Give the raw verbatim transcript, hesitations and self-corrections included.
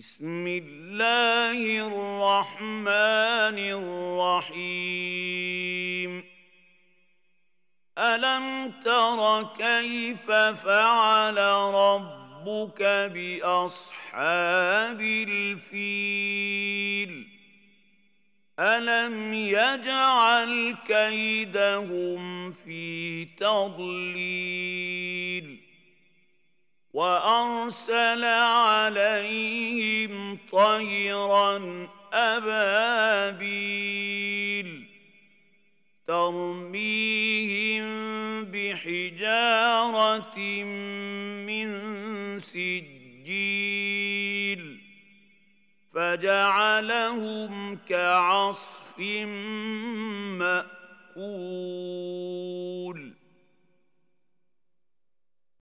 بسم الله الرحمن الرحيم ألم تر كيف فعل ربك بأصحاب الفيل ألم يجعل كيدهم في تضليل وأرسل عليهم طيرا أبابيل ترميهم بحجارة من سجيل فجعلهم كعصف مأكول